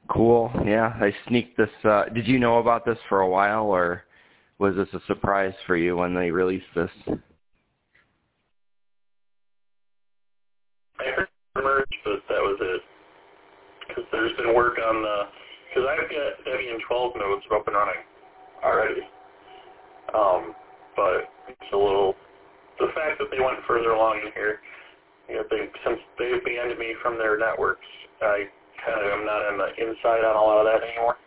Cool. Yeah, I sneaked this. Did you know about this for a while, or was this a surprise for you when they released this? I heard merge, but that was it. Because there's been work on the, because I've got Debian 12 nodes up and running already. But it's a little, the fact that they went further along in here, since they banned me from their networks, I kind of am not on the inside on a lot of that anymore.